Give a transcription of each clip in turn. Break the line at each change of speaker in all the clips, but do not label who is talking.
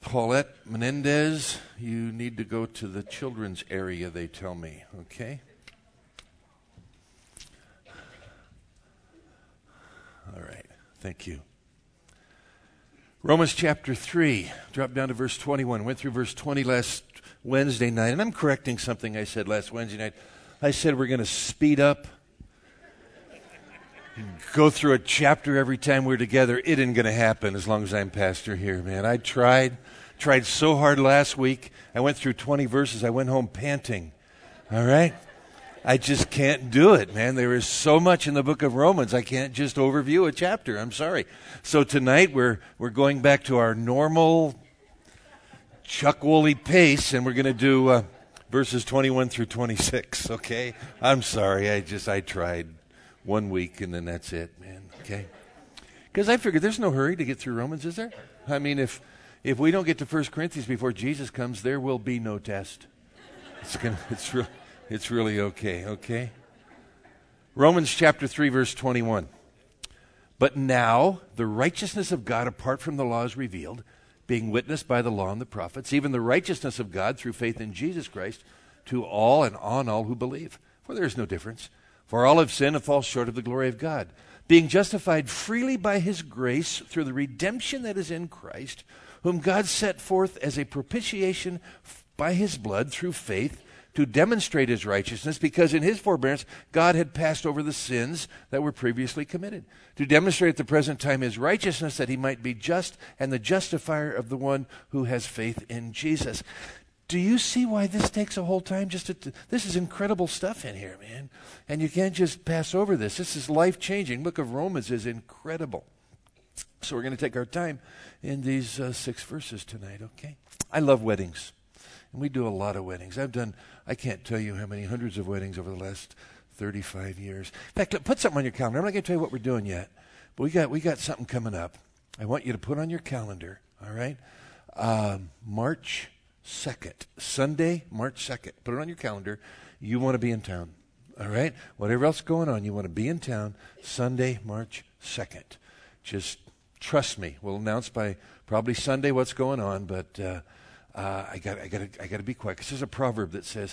Paulette Menendez, you need to go to the children's area, they tell me, okay? All right, thank you. Romans chapter 3, drop down to verse 21. Went through verse 20 last Wednesday night, and I'm correcting something I said last Wednesday night. I said we're going to speed up, go through a chapter every time we're together. It isn't going to happen as long as I'm pastor here, man. I tried so hard last week. I went through 20 verses. I went home panting, all right? I just can't do it, man. There is so much in the book of Romans. I can't just overview a chapter. I'm sorry. So tonight we're going back to our normal Chuck Woolley pace, and we're going to do verses 21 through 26, okay? I'm sorry. I tried 1 week, and then that's it, man, okay? Because I figured there's no hurry to get through Romans, is there? I mean, if we don't get to 1 Corinthians before Jesus comes, there will be no test. It's really okay? Romans chapter 3, verse 21. But now the righteousness of God apart from the law is revealed, being witnessed by the law and the prophets, even the righteousness of God through faith in Jesus Christ, to all and on all who believe. For there is no difference. For all have sinned and fall short of the glory of God, being justified freely by his grace through the redemption that is in Christ, whom God set forth as a propitiation by his blood through faith, to demonstrate his righteousness, because in his forbearance God had passed over the sins that were previously committed, to demonstrate at the present time his righteousness, that he might be just and the justifier of the one who has faith in Jesus. Do you see why this takes a whole time? This is incredible stuff in here, man. And you can't just pass over this. This is life-changing. Book of Romans is incredible. So we're going to take our time in these 6 verses tonight, okay? I love weddings. And we do a lot of weddings. I can't tell you how many hundreds of weddings over the last 35 years. In fact, put something on your calendar. I'm not going to tell you what we're doing yet, but we got something coming up. I want you to put on your calendar, all right? March 2nd, Sunday, March 2nd. Put it on your calendar. You want to be in town, all right? Whatever else is going on, you want to be in town Sunday, March 2nd. Just trust me. We'll announce by probably Sunday what's going on, but I got to be quiet, because there's a proverb that says,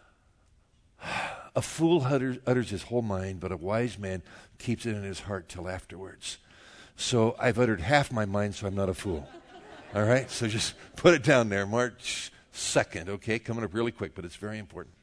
a fool utters his whole mind, but a wise man keeps it in his heart till afterwards. So I've uttered half my mind, so I'm not a fool. All right? So just put it down there, March 2nd, okay? Coming up really quick, but it's very important.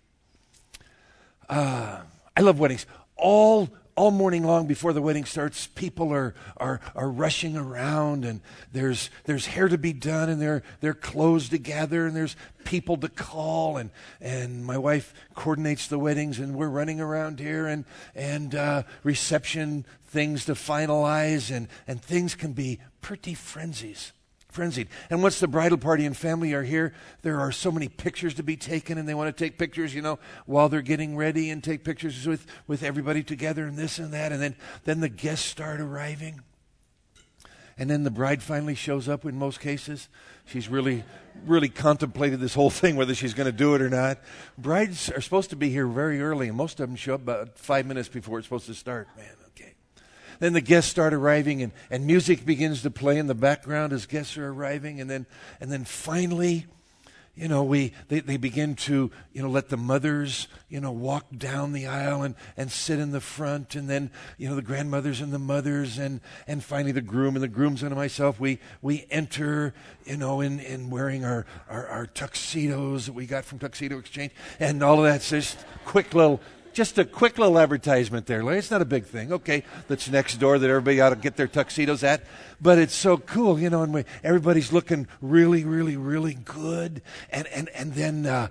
I love weddings. All morning long before the wedding starts, people are rushing around, and there's hair to be done, and there are clothes to gather, and there's people to call, and my wife coordinates the weddings, and we're running around here, and reception things to finalize, and things can be pretty frenzied. And once the bridal party and family are here, there are so many pictures to be taken, and they want to take pictures, while they're getting ready, and take pictures with everybody together, and this and that, and then the guests start arriving. And then the bride finally shows up in most cases. She's really, really contemplated this whole thing, whether she's going to do it or not. Brides are supposed to be here very early, and most of them show up about 5 minutes before it's supposed to start, man. Then the guests start arriving, and music begins to play in the background as guests are arriving, and then finally, they begin to let the mothers walk down the aisle and sit in the front, and then the grandmothers and the mothers, and finally the groom and the groomsmen and myself, we enter in wearing our tuxedos that we got from Tuxedo Exchange, and all of that's just a quick little advertisement there, Larry. It's not a big thing. Okay, that's next door that everybody ought to get their tuxedos at. But it's so cool, and everybody's looking really, really, really good. And then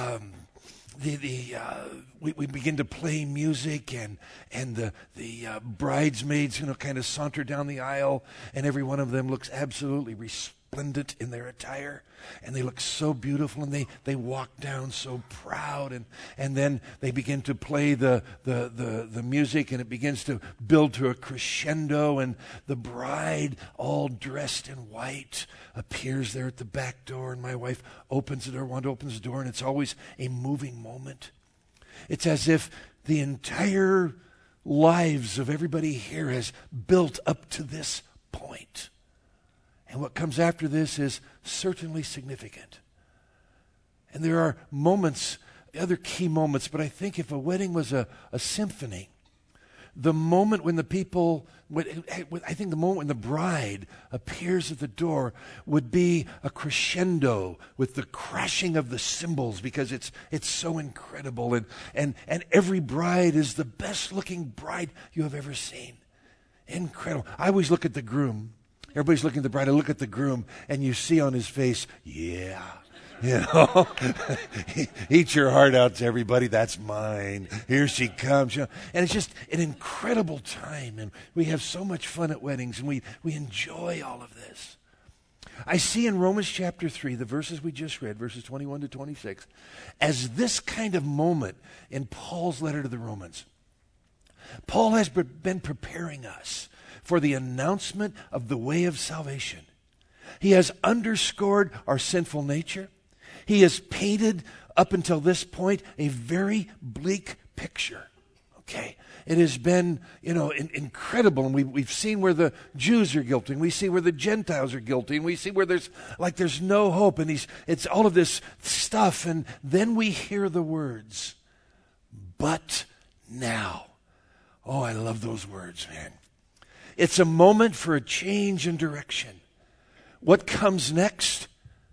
we begin to play music, and the bridesmaids, kind of saunter down the aisle, and every one of them looks absolutely resplendent in their attire, and they look so beautiful, and they walk down so proud, and then they begin to play the music, and it begins to build to a crescendo, and the bride, all dressed in white, appears there at the back door, and my wife opens the door, Wanda opens the door, and it's always a moving moment. It's as if the entire lives of everybody here has built up to this point. And what comes after this is certainly significant. And there are moments, other key moments, but I think if a wedding was a symphony, the moment when the people, I think the moment when the bride appears at the door would be a crescendo with the crashing of the cymbals, because it's so incredible. And every bride is the best looking bride you have ever seen. Incredible. I always look at the groom. Everybody's looking at the bride. I look at the groom, and you see on his face, yeah. You know, eat your heart out to everybody. That's mine. Here she comes. You know, and it's just an incredible time. And we have so much fun at weddings, and we enjoy all of this. I see in Romans chapter 3, the verses we just read, verses 21 to 26, as this kind of moment in Paul's letter to the Romans. Paul has been preparing us for the announcement of the way of salvation. He has underscored our sinful nature. He has painted, up until this point, a very bleak picture. Okay? It has been, incredible. And we've seen where the Jews are guilty, and we see where the Gentiles are guilty, and we see where there's no hope, and it's all of this stuff. And then we hear the words, but now. Oh, I love those words, man. It's a moment for a change in direction. What comes next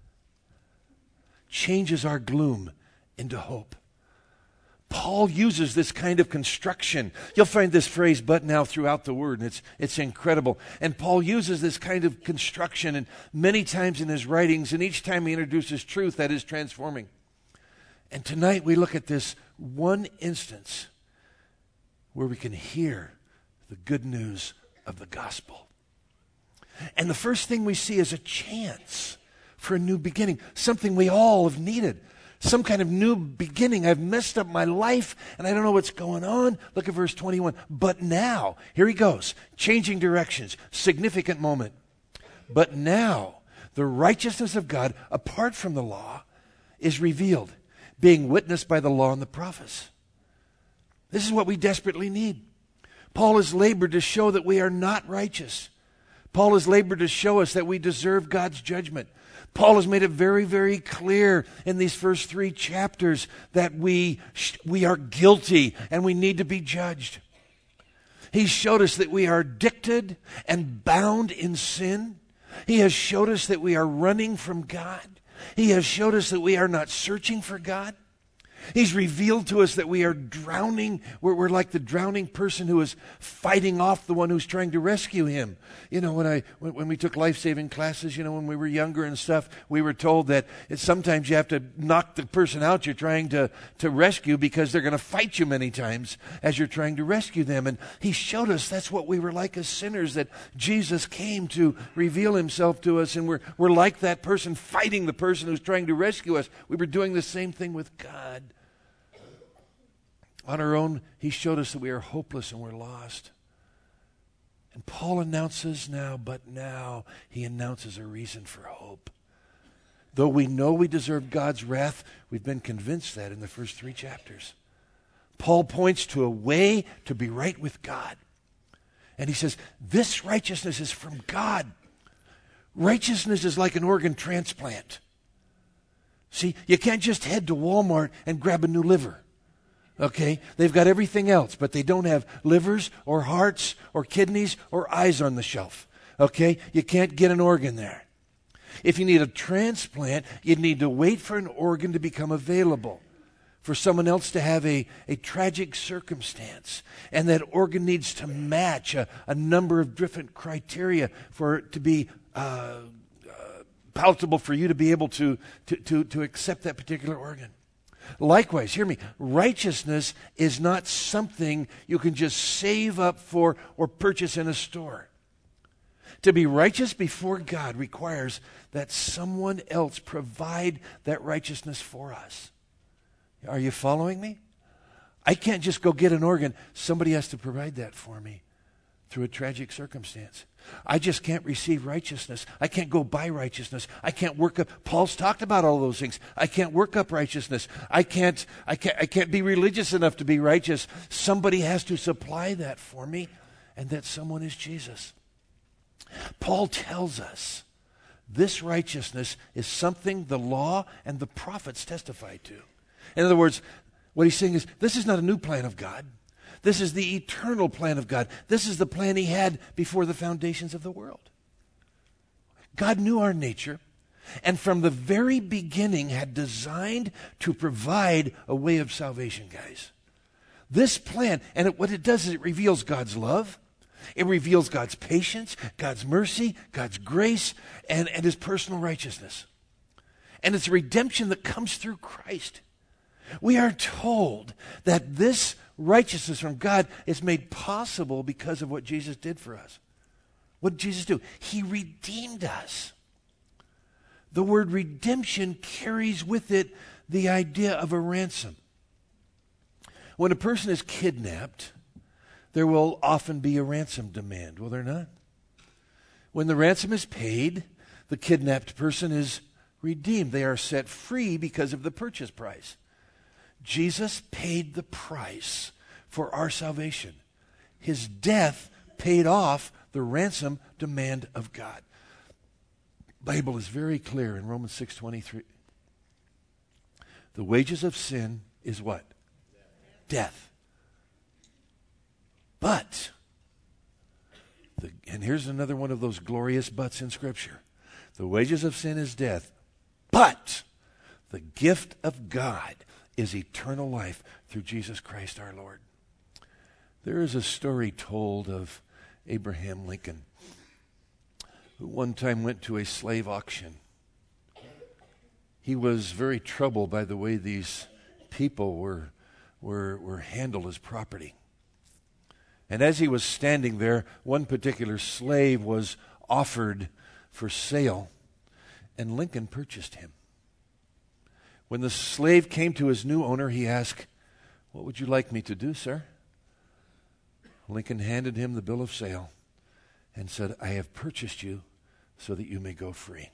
changes our gloom into hope. Paul uses this kind of construction. You'll find this phrase, but now, throughout the Word, and it's incredible. And Paul uses this kind of construction and many times in his writings, and each time he introduces truth that is transforming. And tonight we look at this one instance where we can hear the good news of the gospel. And the first thing we see is a chance for a new beginning, something we all have needed, some kind of new beginning. I've messed up my life and I don't know what's going on. Look at verse 21. But now, here he goes, changing directions, significant moment. But now, the righteousness of God, apart from the law, is revealed, being witnessed by the law and the prophets. This is what we desperately need. Paul has labored to show that we are not righteous. Paul has labored to show us that we deserve God's judgment. Paul has made it very, very clear in these first 3 chapters that we are guilty and we need to be judged. He showed us that we are addicted and bound in sin. He has showed us that we are running from God. He has showed us that we are not searching for God. He's revealed to us that we are drowning. We're like the drowning person who is fighting off the one who's trying to rescue him. You know, when we took life-saving classes, when we were younger and stuff, we were told that sometimes you have to knock the person out you're trying to rescue, because they're going to fight you many times as you're trying to rescue them. And he showed us that's what we were like as sinners, that Jesus came to reveal himself to us, and we're like that person fighting the person who's trying to rescue us. We were doing the same thing with God. On our own, he showed us that we are hopeless and we're lost. And Paul announces now, but now he announces a reason for hope. Though we know we deserve God's wrath, we've been convinced that in the first 3 chapters. Paul points to a way to be right with God. And he says, this righteousness is from God. Righteousness is like an organ transplant. See, you can't just head to Walmart and grab a new liver. Okay? They've got everything else, but they don't have livers or hearts or kidneys or eyes on the shelf. Okay? You can't get an organ there. If you need a transplant, you need to wait for an organ to become available, for someone else to have a tragic circumstance. And that organ needs to match a number of different criteria for it to be palatable for you to be able to accept that particular organ. Likewise, hear me, righteousness is not something you can just save up for or purchase in a store. To be righteous before God requires that someone else provide that righteousness for us. Are you following me? I can't just go get an organ. Somebody has to provide that for me through a tragic circumstance. I just can't receive righteousness. I can't go buy righteousness. I can't work up. Paul's talked about all those things. I can't work up righteousness. I can't be religious enough to be righteous. Somebody has to supply that for me, and that someone is Jesus. Paul tells us This righteousness is something the law and the prophets testify to. In other words, what he's saying is, this is not a new plan of God. This is the eternal plan of God. This is the plan he had before the foundations of the world. God knew our nature, and from the very beginning had designed to provide a way of salvation, guys. This plan, and what it does is it reveals God's love. It reveals God's patience, God's mercy, God's grace, and his personal righteousness. And it's a redemption that comes through Christ. We are told that this righteousness from God is made possible because of what Jesus did for us. What did Jesus do? He redeemed us. The word redemption carries with it the idea of a ransom. When a person is kidnapped, there will often be a ransom demand, will there not? When the ransom is paid, the kidnapped person is redeemed. They are set free because of the purchase price. Jesus paid the price for our salvation. His death paid off the ransom demand of God. The Bible is very clear in Romans 6:23. The wages of sin is what? Death. But, and here's another one of those glorious buts in Scripture. The wages of sin is death, but the gift of God is eternal life through Jesus Christ our Lord. There is a story told of Abraham Lincoln, who one time went to a slave auction. He was very troubled by the way these people were handled as property. And as he was standing there, one particular slave was offered for sale, and Lincoln purchased him. When the slave came to his new owner, he asked, "What would you like me to do, sir?" Lincoln handed him the bill of sale and said, "I have purchased you so that you may go free."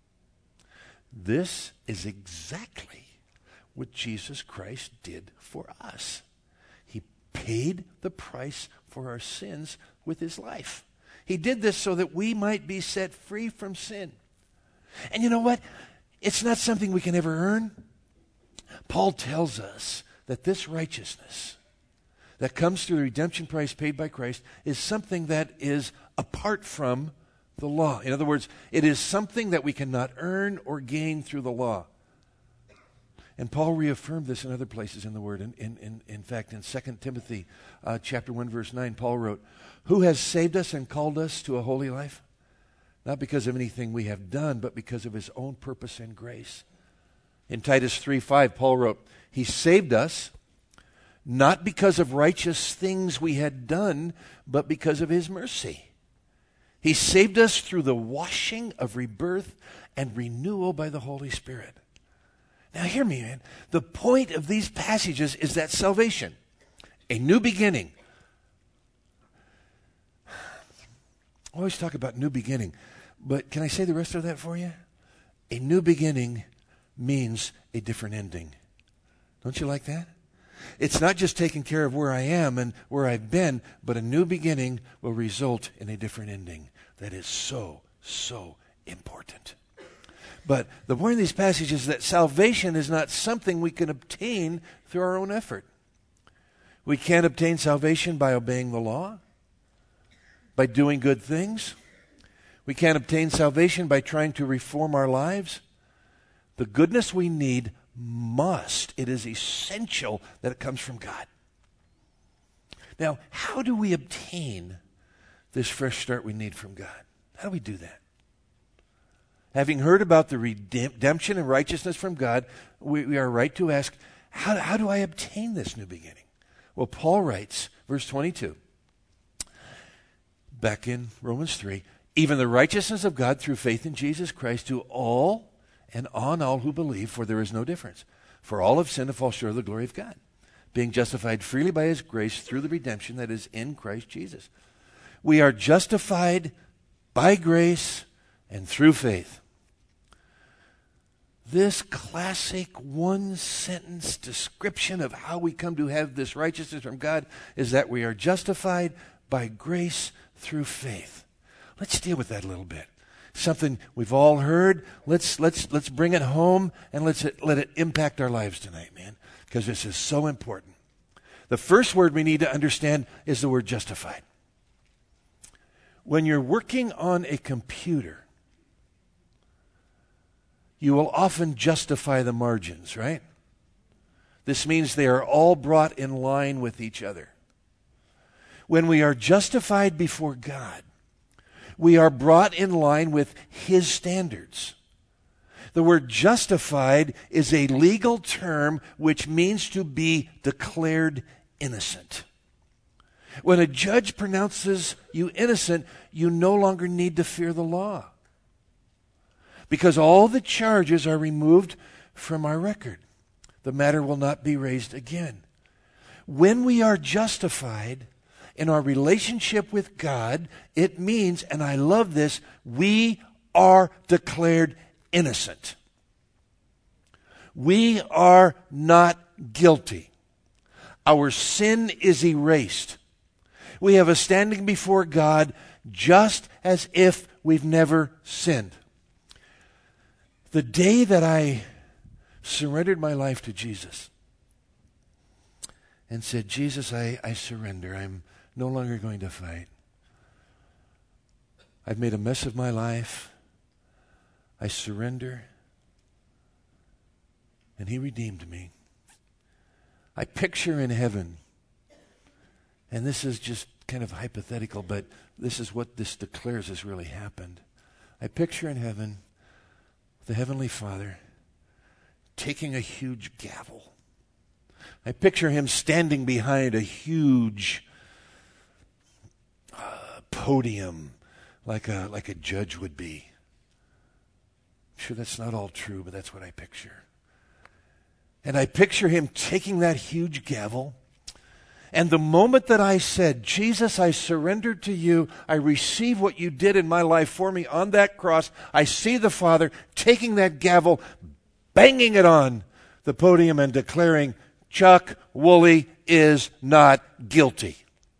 This is exactly what Jesus Christ did for us. He paid the price for our sins with his life. He did this so that we might be set free from sin. And you know what? It's not something we can ever earn. Paul tells us that this righteousness that comes through the redemption price paid by Christ is something that is apart from the law. In other words, it is something that we cannot earn or gain through the law. And Paul reaffirmed this in other places in the Word. In fact, in 2 Timothy chapter 1, verse 9, Paul wrote, "Who has saved us and called us to a holy life? Not because of anything we have done, but because of his own purpose and grace." In Titus 3:5, Paul wrote, "He saved us not because of righteous things we had done, but because of his mercy. He saved us through the washing of rebirth and renewal by the Holy Spirit." Now hear me, man. The point of these passages is that salvation, a new beginning. I always talk about new beginning, but can I say the rest of that for you? A new beginning means a different ending. Don't you like that? It's not just taking care of where I am and where I've been, but a new beginning will result in a different ending. That is so, so important. But the point of these passages is that salvation is not something we can obtain through our own effort. We can't obtain salvation by obeying the law, by doing good things. We can't obtain salvation by trying to reform our lives. The goodness we need it is essential that it comes from God. Now, how do we obtain this fresh start we need from God? How do we do that? Having heard about the redemption and righteousness from God, we are right to ask, how do I obtain this new beginning? Well, Paul writes, verse 22, back in Romans 3, "Even the righteousness of God through faith in Jesus Christ to all and on all who believe, for there is no difference. For all have sinned and fall short of the glory of God, being justified freely by his grace through the redemption that is in Christ Jesus." We are justified by grace and through faith. This classic one-sentence description of how we come to have this righteousness from God is that we are justified by grace through faith. Let's deal with that a little bit. something we've all heard. Let's bring it home and let it impact our lives tonight, man, because this is so important. The first word we need to understand is the word justified. When you're working on a computer, you will often justify the margins, right? This means they are all brought in line with each other. When we are justified before God, we are brought in line with His standards. The word justified is a legal term which means to be declared innocent. When a judge pronounces you innocent, you no longer need to fear the law, because all the charges are removed from our record. The matter will not be raised again. When we are justified in our relationship with God, it means, and I love this, we are declared innocent. We are not guilty. Our sin is erased. We have a standing before God just as if we've never sinned. The day that I surrendered my life to Jesus and said, Jesus, I surrender. I'm no longer going to fight. I've made a mess of my life. I surrender. And He redeemed me. I picture in heaven, and this is just kind of hypothetical, but this is what this declares has really happened. I picture in heaven the Heavenly Father taking a huge gavel. I picture Him standing behind a huge podium like a judge would be. I'm sure that's not all true, but that's what I picture. And I picture Him taking that huge gavel. And the moment that I said, Jesus, I surrender to you, I receive what you did in my life for me on that cross, I see the Father taking that gavel, banging it on the podium and declaring, Chuck Woolley is not guilty.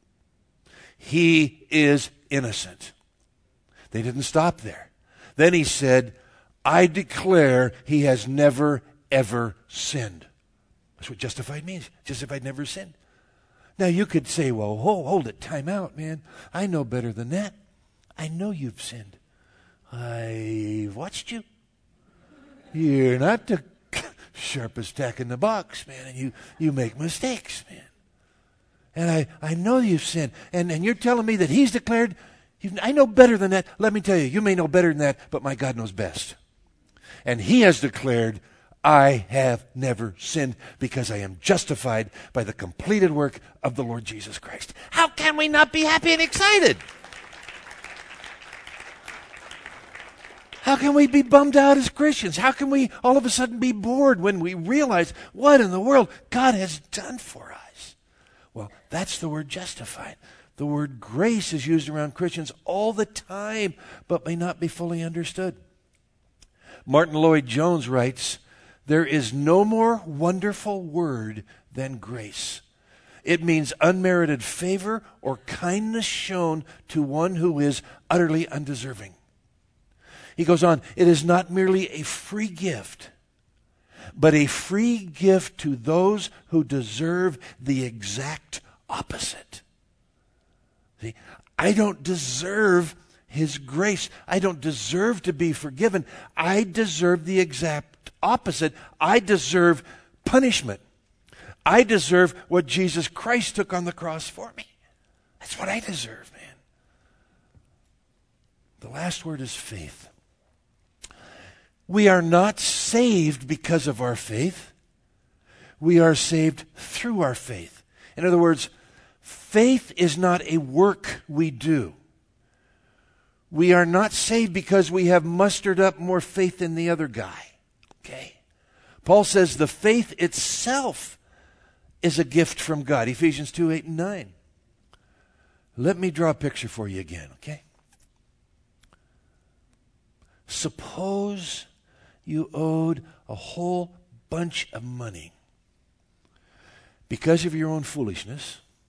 He is innocent. They didn't stop there. Then He said, I declare he has never, ever sinned. That's what justified means. Justified, never sinned. Now you could say, well, hold it, time out, man. I know better than that. I know you've sinned. I've watched you. You're not the sharpest tack in the box, man, and you make mistakes, man. And I know you've sinned. And you're telling me that He's declared, I know better than that. Let me tell you, you may know better than that, but my God knows best. And He has declared, I have never sinned because I am justified by the completed work of the Lord Jesus Christ. How can we not be happy and excited? How can we be bummed out as Christians? How can we all of a sudden be bored when we realize what in the world God has done for us? Well, that's the word justified. The word grace is used around Christians all the time, but may not be fully understood. Martin Lloyd-Jones writes, there is no more wonderful word than grace. It means unmerited favor or kindness shown to one who is utterly undeserving. He goes on, it is not merely a free gift, but a free gift to those who deserve the exact opposite. See, I don't deserve His grace. I don't deserve to be forgiven. I deserve the exact opposite. I deserve punishment. I deserve what Jesus Christ took on the cross for me. That's what I deserve, man. The last word is faith. We are not saved because of our faith. We are saved through our faith. In other words, faith is not a work we do. We are not saved because we have mustered up more faith than the other guy. Okay? Paul says the faith itself is a gift from God. Ephesians 2, 8, and 9. Let me draw a picture for you again, okay? Suppose you owed a whole bunch of money because of your own foolishness.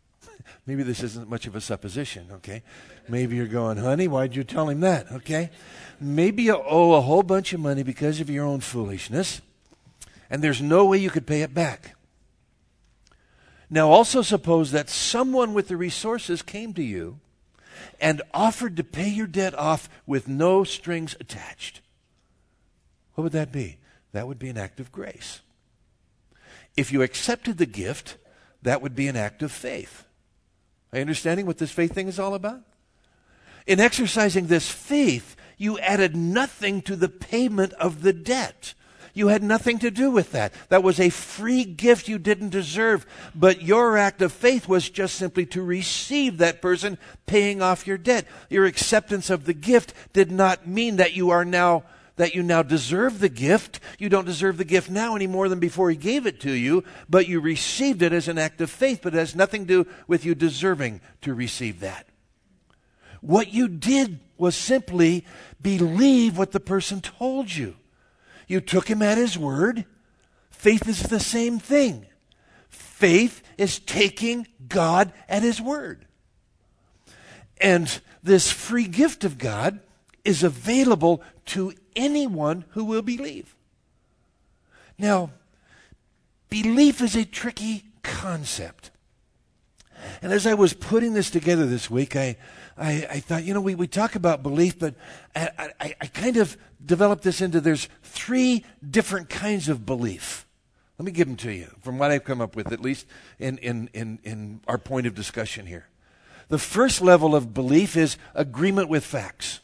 maybe this isn't much of a supposition, okay? Maybe you're going, honey, why'd you tell him that, okay? Maybe you owe a whole bunch of money because of your own foolishness, and there's no way you could pay it back. Now also suppose that someone with the resources came to you and offered to pay your debt off with no strings attached. What would that be? That would be an act of grace. If you accepted the gift, that would be an act of faith. Are you understanding what this faith thing is all about? In exercising this faith, you added nothing to the payment of the debt. You had nothing to do with that. That was a free gift you didn't deserve. But your act of faith was just simply to receive that person paying off your debt. Your acceptance of the gift did not mean that you now deserve the gift. You don't deserve the gift now any more than before he gave it to you, but you received it as an act of faith, but it has nothing to do with you deserving to receive that. What you did was simply believe what the person told you. You took him at his word. Faith is the same thing. Faith is taking God at his word. And this free gift of God is available to anyone who will believe. Now, belief is a tricky concept. And as I was putting this together this week, I thought, we talk about belief, but I kind of developed this into there's three different kinds of belief. Let me give them to you from what I've come up with, at least in our point of discussion here. The first level of belief is agreement with facts.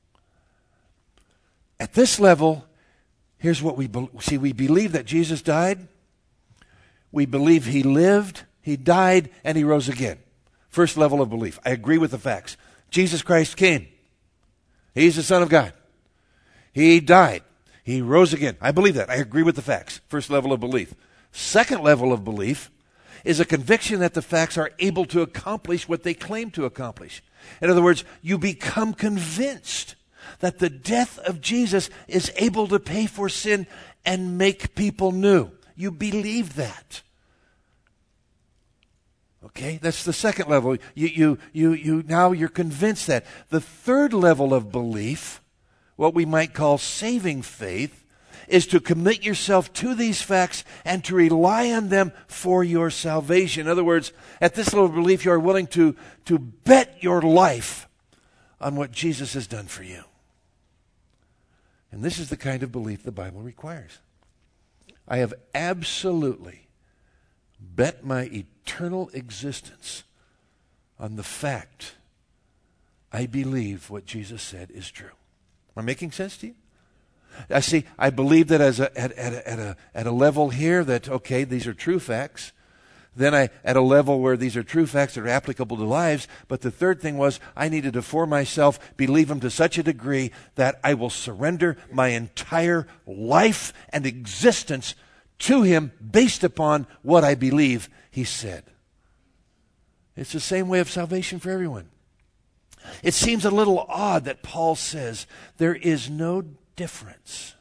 At this level, here's what we see. We believe that Jesus died. We believe he lived, he died, and he rose again. First level of belief. I agree with the facts. Jesus Christ came. He's the Son of God. He died. He rose again. I believe that. I agree with the facts. First level of belief. Second level of belief is a conviction that the facts are able to accomplish what they claim to accomplish. In other words, you become convinced that the death of Jesus is able to pay for sin and make people new. You believe that. Okay, that's the second level. Now you're convinced that. The third level of belief, what we might call saving faith, is to commit yourself to these facts and to rely on them for your salvation. In other words, at this level of belief, you are willing to bet your life on what Jesus has done for you. And this is the kind of belief the Bible requires. I have absolutely bet my eternal existence on the fact I believe what Jesus said is true. Am I making sense to you? I believe that at a level here that, okay, these are true facts. Then at a level where these are true facts that are applicable to lives. But the third thing was I needed to, for myself, believe them to such a degree that I will surrender my entire life and existence to him based upon what I believe he said. It's the same way of salvation for everyone. It seems a little odd that Paul says there is no difference.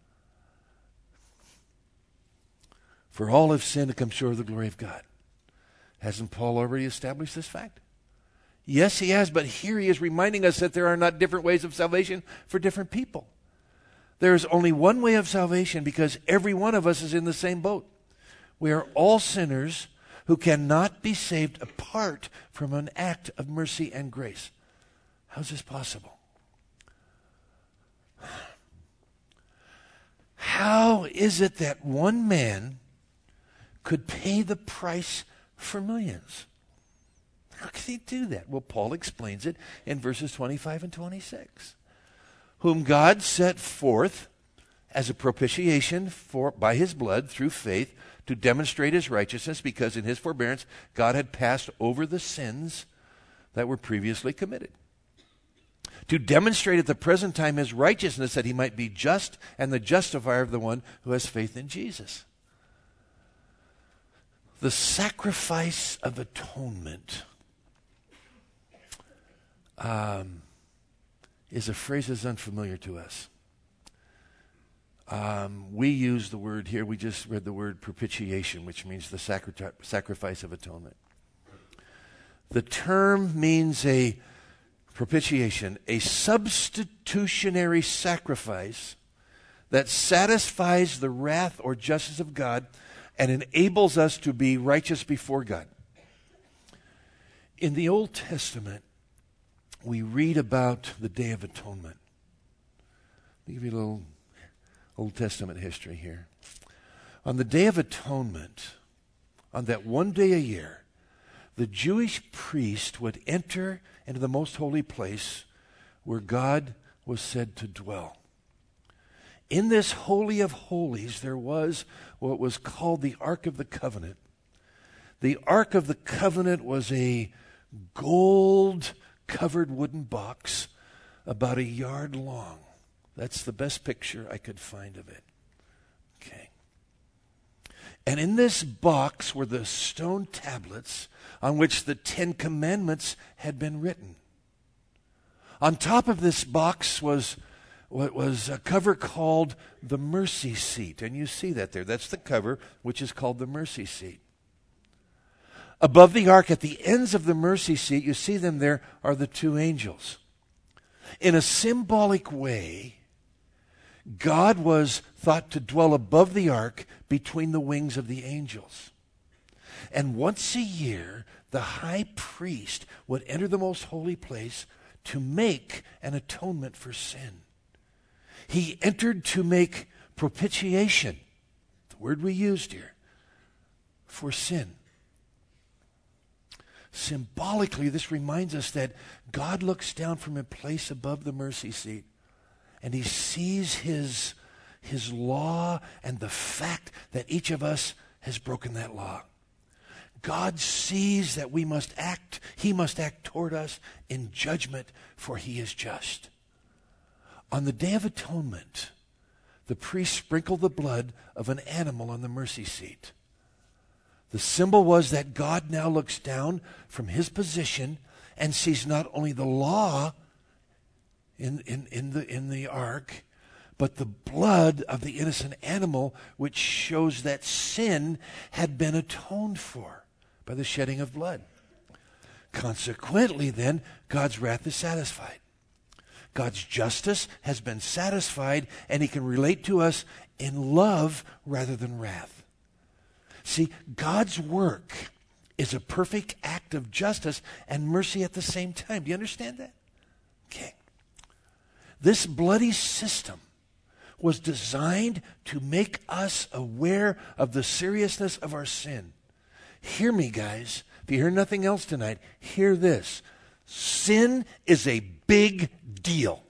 For all have sinned and come short of the glory of God. Hasn't Paul already established this fact? Yes, he has, but here he is reminding us that there are not different ways of salvation for different people. There is only one way of salvation because every one of us is in the same boat. We are all sinners who cannot be saved apart from an act of mercy and grace. How is this possible? How is it that one man could pay the price for millions? How could he do that? Well, Paul explains it in verses 25 and 26. Whom God set forth as a propitiation by his blood through faith to demonstrate his righteousness, because in his forbearance God had passed over the sins that were previously committed. To demonstrate at the present time his righteousness, that he might be just and the justifier of the one who has faith in Jesus. The sacrifice of atonement is a phrase that's unfamiliar to us. We use the word here, we just read the word propitiation, which means the sacrifice of atonement. The term means a propitiation, a substitutionary sacrifice that satisfies the wrath or justice of God and enables us to be righteous before God. In the Old Testament, we read about the Day of Atonement. Let me give you a little Old Testament history here. On the Day of Atonement, on that one day a year, the Jewish priest would enter into the most holy place where God was said to dwell. In this Holy of Holies, there was what was called the Ark of the Covenant. The Ark of the Covenant was a gold-covered wooden box about a yard long. That's the best picture I could find of it. Okay. And in this box were the stone tablets on which the Ten Commandments had been written. On top of this box was what was a cover called the mercy seat. And you see that there. That's the cover, which is called the mercy seat. Above the ark, at the ends of the mercy seat, you see them there, are the two angels. In a symbolic way, God was thought to dwell above the ark between the wings of the angels. And once a year, the high priest would enter the most holy place to make an atonement for sin. He entered to make propitiation, the word we used here, for sin. Symbolically, this reminds us that God looks down from a place above the mercy seat, and he sees his law and the fact that each of us has broken that law. God sees that he must act toward us in judgment, for he is just. On the Day of Atonement, the priest sprinkled the blood of an animal on the mercy seat. The symbol was that God now looks down from his position and sees not only the law in the ark, but the blood of the innocent animal, which shows that sin had been atoned for by the shedding of blood. Consequently, then, God's wrath is satisfied. God's justice has been satisfied, and he can relate to us in love rather than wrath. See, God's work is a perfect act of justice and mercy at the same time. Do you understand that? Okay. This bloody system was designed to make us aware of the seriousness of our sin. Hear me, guys. If you hear nothing else tonight, hear this. Sin is a big deal.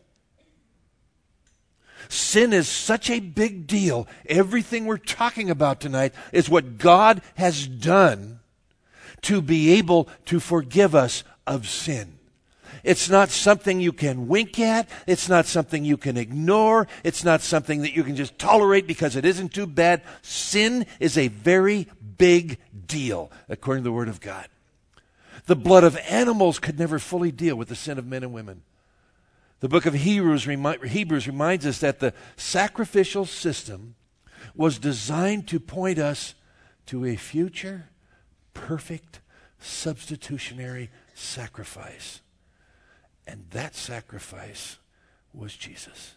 Sin is such a big deal. Everything we're talking about tonight is what God has done to be able to forgive us of sin. It's not something you can wink at. It's not something you can ignore. It's not something that you can just tolerate because it isn't too bad. Sin is a very big deal, according to the Word of God. The blood of animals could never fully deal with the sin of men and women. The book of Hebrews reminds us that the sacrificial system was designed to point us to a future, perfect, substitutionary sacrifice. And that sacrifice was Jesus.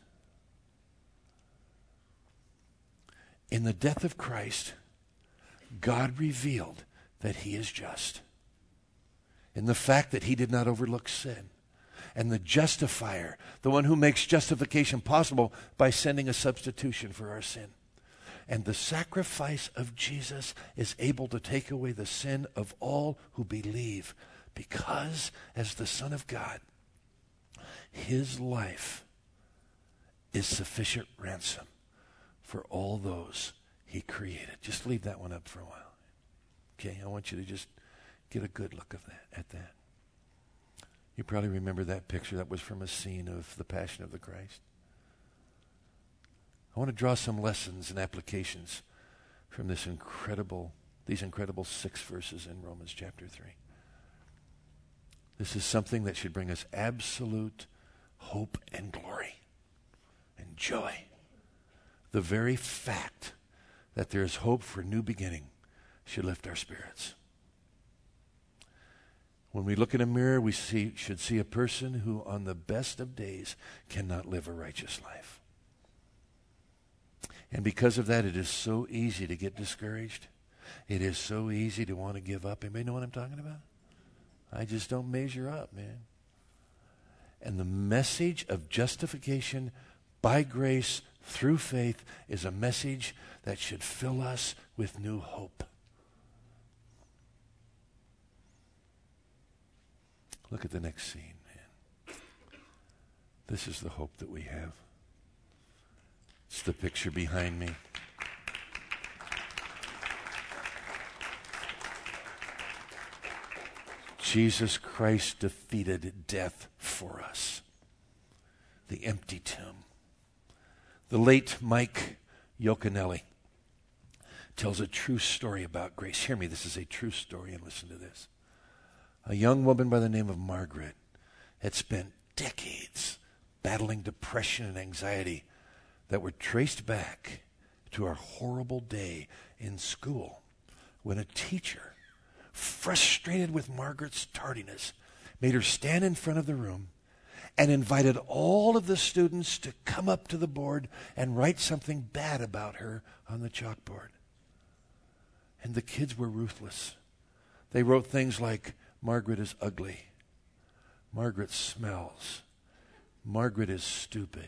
In the death of Christ, God revealed that he is just. In the fact that he did not overlook sin. And the justifier, the one who makes justification possible by sending a substitution for our sin. And the sacrifice of Jesus is able to take away the sin of all who believe, because as the Son of God, his life is sufficient ransom for all those he created. Just leave that one up for a while. Okay, I want you to just get a good look at that. You probably remember that picture. That was from a scene of the Passion of the Christ. I want to draw some lessons and applications from these incredible 6 verses in Romans chapter 3. This is something that should bring us absolute hope and glory and joy. The very fact that there is hope for a new beginning should lift our spirits. When we look in a mirror, we should see a person who on the best of days cannot live a righteous life. And because of that, it is so easy to get discouraged. It is so easy to want to give up. Anybody know what I'm talking about? I just don't measure up, man. And the message of justification by grace through faith is a message that should fill us with new hope. Look at the next scene, man. This is the hope that we have. It's the picture behind me. Jesus Christ defeated death for us. The empty tomb. The late Mike Yoconelli tells a true story about grace. Hear me, this is a true story, and listen to this. A young woman by the name of Margaret had spent decades battling depression and anxiety that were traced back to a horrible day in school when a teacher, frustrated with Margaret's tardiness, made her stand in front of the room and invited all of the students to come up to the board and write something bad about her on the chalkboard. And the kids were ruthless. They wrote things like, Margaret is ugly. Margaret smells. Margaret is stupid.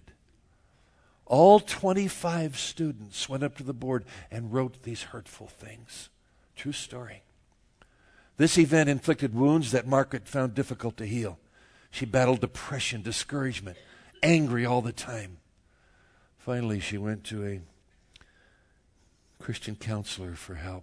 All 25 students went up to the board and wrote these hurtful things. True story. This event inflicted wounds that Margaret found difficult to heal. She battled depression, discouragement, angry all the time. Finally, she went to a Christian counselor for help.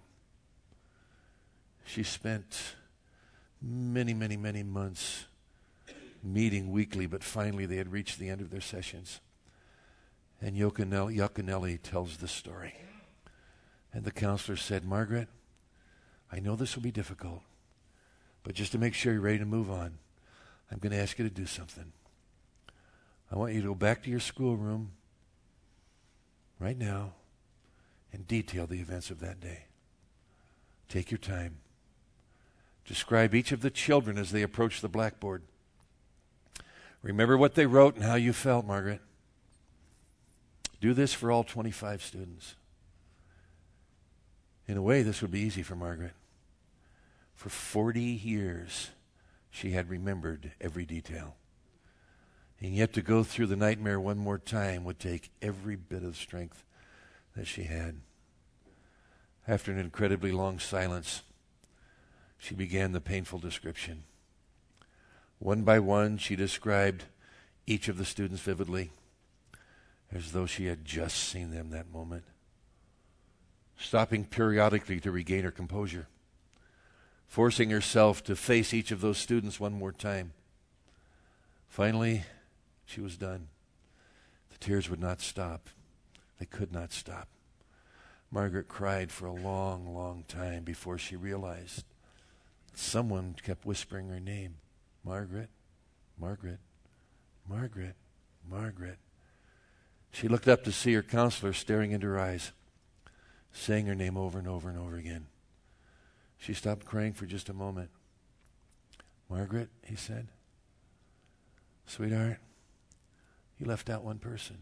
She spent many months meeting weekly, but finally they had reached the end of their sessions. And Yoconelli tells the story. And the counselor said, Margaret, I know this will be difficult, but just to make sure you're ready to move on, I'm going to ask you to do something. I want you to go back to your schoolroom right now and detail the events of that day. Take your time. Describe each of the children as they approach the blackboard. Remember what they wrote and how you felt, Margaret. Do this for all 25 students. In a way, this would be easy for Margaret. For 40 years, she had remembered every detail. And yet to go through the nightmare one more time would take every bit of strength that she had. After an incredibly long silence, she began the painful description. One by one, she described each of the students vividly, as though she had just seen them that moment, stopping periodically to regain her composure, forcing herself to face each of those students one more time. Finally, she was done. The tears would not stop. They could not stop. Margaret cried for a long time before she realized someone kept whispering her name. Margaret, Margaret, Margaret, Margaret. She looked up to see her counselor staring into her eyes, saying her name over and over and over again. She stopped crying for just a moment. Margaret, he said, sweetheart, you left out one person.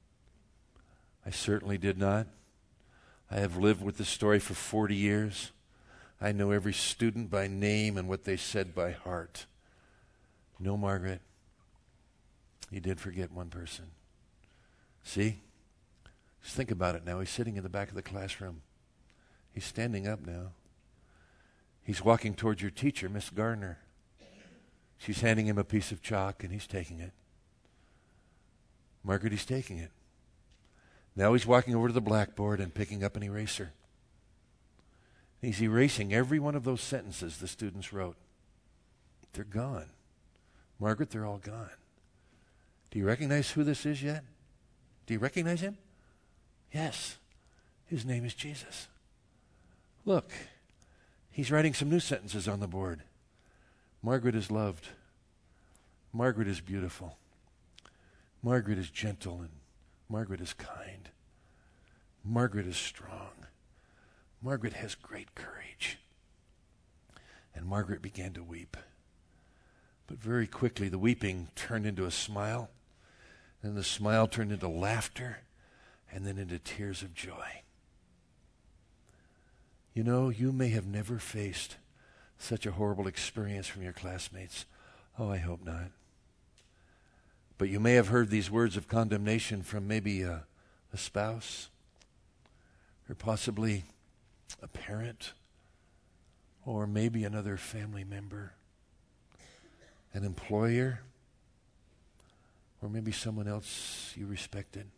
I certainly did not. I have lived with this story for 40 years. I know every student by name and what they said by heart. No, Margaret, you did forget one person. See? Just think about it now. He's sitting in the back of the classroom. He's standing up now. He's walking towards your teacher, Miss Gardner. She's handing him a piece of chalk, and he's taking it. Margaret, he's taking it. Now he's walking over to the blackboard and picking up an eraser. He's erasing every one of those sentences the students wrote. They're gone. Margaret, they're all gone. Do you recognize who this is yet? Do you recognize him? Yes. His name is Jesus. Look, he's writing some new sentences on the board. Margaret is loved. Margaret is beautiful. Margaret is gentle, and Margaret is kind. Margaret is strong. Margaret has great courage. And Margaret began to weep. But very quickly, the weeping turned into a smile, and the smile turned into laughter, and then into tears of joy. You know, you may have never faced such a horrible experience from your classmates. Oh, I hope not. But you may have heard these words of condemnation from maybe a spouse, or possibly a parent, or maybe another family member, an employer, or maybe someone else you respected.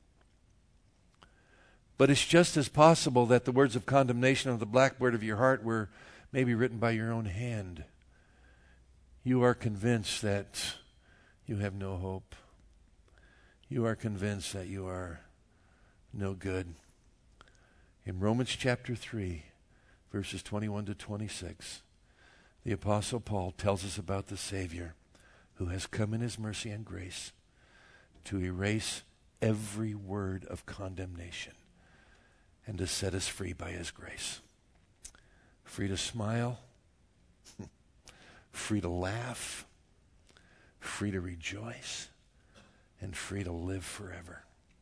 But it's just as possible that the words of condemnation on the blackboard of your heart were maybe written by your own hand. You are convinced that you have no hope. You are convinced that you are no good. In Romans chapter 3, verses 21 to 26, the Apostle Paul tells us about the Savior who has come in his mercy and grace to erase every word of condemnation and to set us free by his grace. Free to smile, free to laugh, free to rejoice, and free to live forever.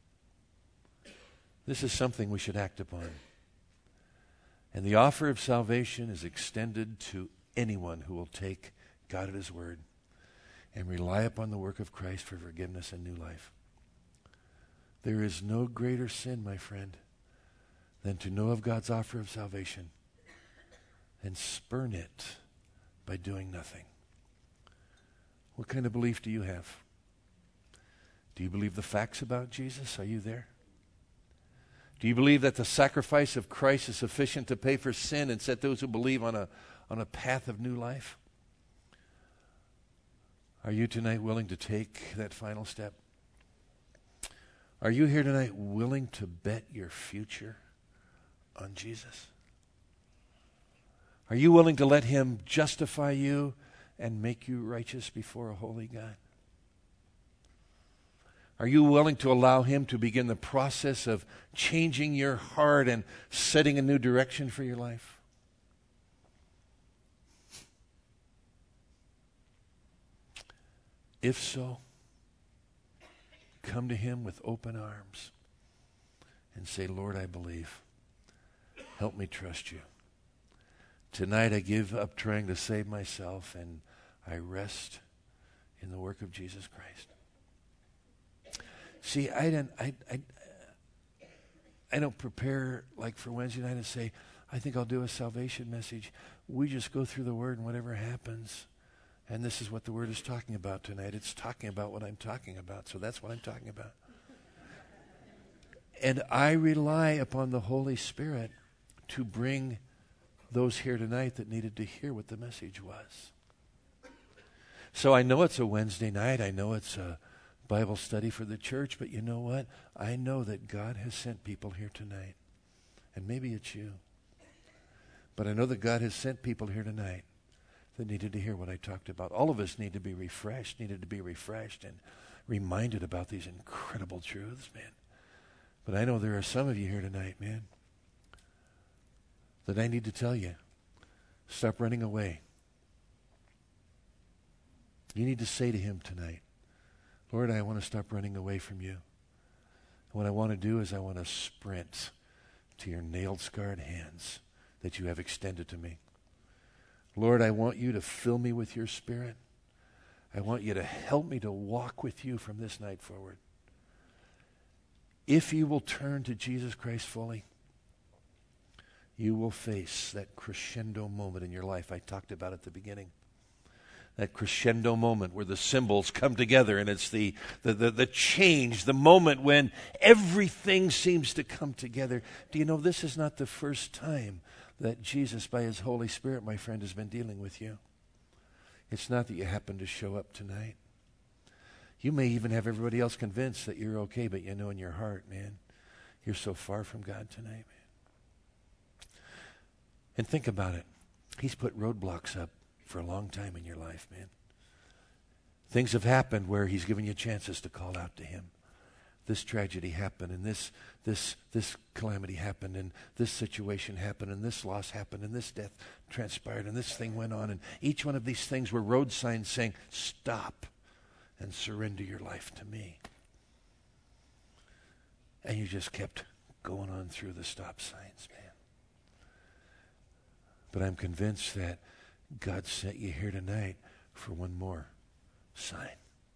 This is something we should act upon. And the offer of salvation is extended to anyone who will take God at his word and rely upon the work of Christ for forgiveness and new life. There is no greater sin, my friend, than to know of God's offer of salvation and spurn it by doing nothing. What kind of belief do you have? Do you believe the facts about Jesus? Are you there? Do you believe that the sacrifice of Christ is sufficient to pay for sin and set those who believe on a path of new life? Are you tonight willing to take that final step? Are you here tonight willing to bet your future on Jesus? Are you willing to let him justify you and make you righteous before a holy God? Are you willing to allow him to begin the process of changing your heart and setting a new direction for your life? If so, come to him with open arms and say, Lord, I believe. Help me trust you. Tonight I give up trying to save myself and I rest in the work of Jesus Christ. See, I don't prepare like for Wednesday night and say, I think I'll do a salvation message. We just go through the Word and whatever happens. And this is what the Word is talking about tonight. It's talking about what I'm talking about. So that's what I'm talking about. And I rely upon the Holy Spirit to bring those here tonight that needed to hear what the message was. So I know it's a Wednesday night. I know it's a Bible study for the church, but you know what? I know that God has sent people here tonight. And maybe it's you. But I know that God has sent people here tonight that needed to hear what I talked about. All of us need to be refreshed, needed to be refreshed and reminded about these incredible truths, man. But I know there are some of you here tonight, man, that I need to tell you, stop running away. You need to say to him tonight, Lord, I want to stop running away from you. What I want to do is I want to sprint to your nailed-scarred hands that you have extended to me. Lord, I want you to fill me with your Spirit. I want you to help me to walk with you from this night forward. If you will turn to Jesus Christ fully, you will face that crescendo moment in your life I talked about at the beginning. That crescendo moment where the cymbals come together and it's the change, the moment when everything seems to come together. Do you know this is not the first time that Jesus, by his Holy Spirit, my friend, has been dealing with you? It's not that you happen to show up tonight. You may even have everybody else convinced that you're okay, but you know in your heart, man, you're so far from God tonight, man. And think about it. He's put roadblocks up for a long time in your life, man. Things have happened where he's given you chances to call out to him. this tragedy happened, and this calamity happened, and this situation happened, and this loss happened, and this death transpired, and this thing went on. And each one of these things were road signs saying, stop and surrender your life to me. And you just kept going on through the stop signs, man. But I'm convinced that God sent you here tonight for one more sign.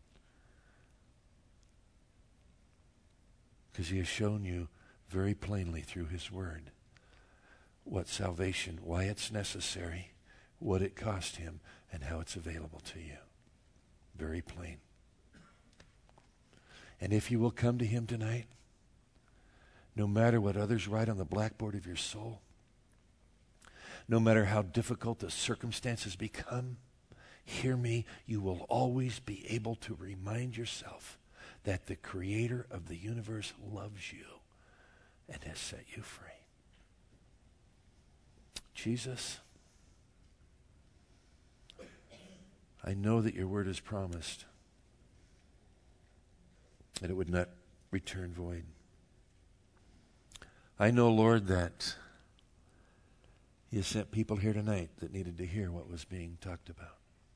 Because he has shown you very plainly through his word what salvation, why it's necessary, what it cost him, and how it's available to you. Very plain. And if you will come to him tonight, no matter what others write on the blackboard of your soul, no matter how difficult the circumstances become, hear me, you will always be able to remind yourself that the creator of the universe loves you and has set you free. Jesus, I know that your word is promised, that it would not return void. I know, Lord, that you sent people here tonight that needed to hear what was being talked about.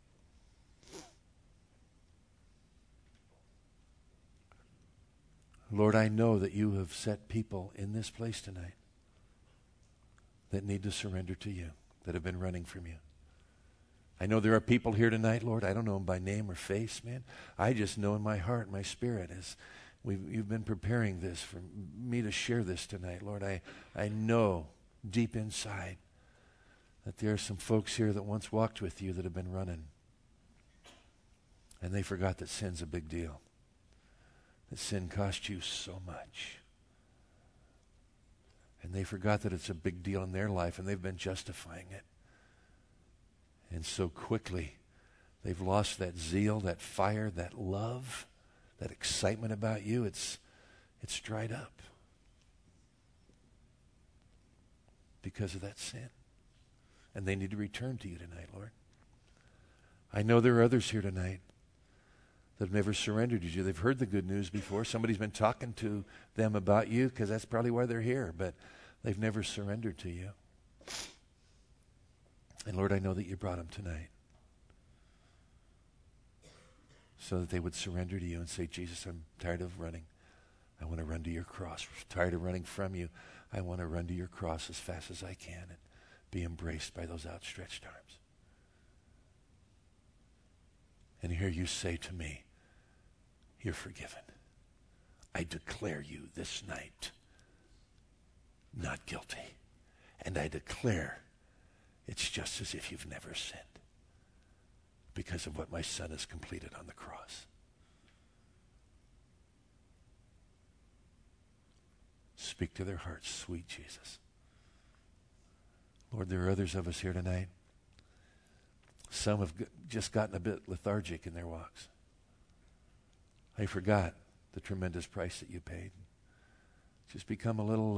Lord, I know that you have set people in this place tonight that need to surrender to you, that have been running from you. I know there are people here tonight, Lord, I don't know them by name or face, man. I just know in my heart, my spirit, as you've been preparing this for me to share this tonight, Lord, I know deep inside that there are some folks here that once walked with you that have been running. And they forgot that sin's a big deal. That sin cost you so much. And they forgot that it's a big deal in their life, and they've been justifying it. And so quickly, they've lost that zeal, that fire, that love, that excitement about you. It's dried up because of that sin. And they need to return to you tonight, Lord. I know there are others here tonight that have never surrendered to you. They've heard the good news before. Somebody's been talking to them about you because that's probably why they're here, but they've never surrendered to you. And Lord, I know that you brought them tonight so that they would surrender to you and say, Jesus, I'm tired of running. I want to run to your cross. I'm tired of running from you. I want to run to your cross as fast as I can and be embraced by those outstretched arms. And hear you say to me, you're forgiven. I declare you this night not guilty. And I declare it's just as if you've never sinned because of what my son has completed on the cross. Speak to their hearts, sweet Jesus. Lord, there are others of us here tonight. Some have just gotten a bit lethargic in their walks. They forgot the tremendous price that you paid. Just become a little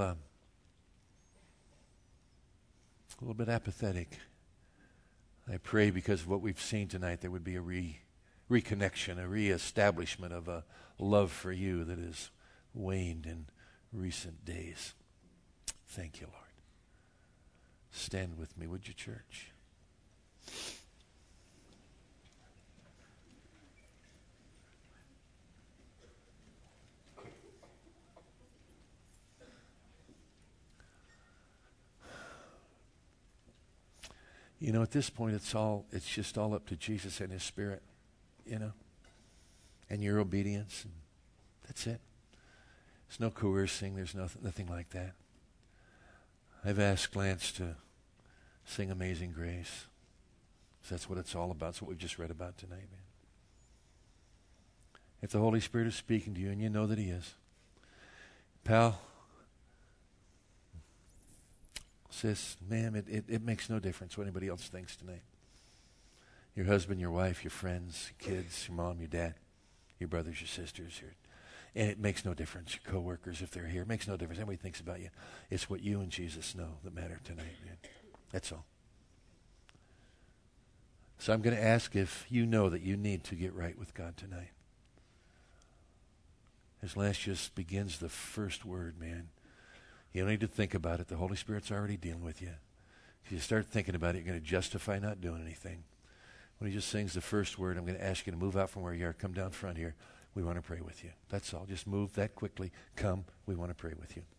bit apathetic. I pray because of what we've seen tonight, there would be a reconnection, a reestablishment of a love for you that has waned in recent days. Thank you, Lord. Stand with me, would you, church? You know, at this point, it's just all up to Jesus and his Spirit, you know, and your obedience. And that's it. There's no coercing. There's nothing like that. I've asked Lance to sing Amazing Grace. That's what it's all about. That's what we've just read about tonight, man. If the Holy Spirit is speaking to you, and you know that he is, pal, sis, ma'am, it makes no difference what anybody else thinks tonight. Your husband, your wife, your friends, your kids, your mom, your dad, your brothers, your sisters, and it makes no difference. Your coworkers, if they're here, it makes no difference. Everybody thinks about you. It's what you and Jesus know that matter tonight, man. That's all. So I'm going to ask if you know that you need to get right with God tonight. As Lance just begins the first word, man, you don't need to think about it. The Holy Spirit's already dealing with you. If you start thinking about it, you're going to justify not doing anything. When he just sings the first word, I'm going to ask you to move out from where you are. Come down front here. We want to pray with you. That's all. Just move that quickly. Come. We want to pray with you.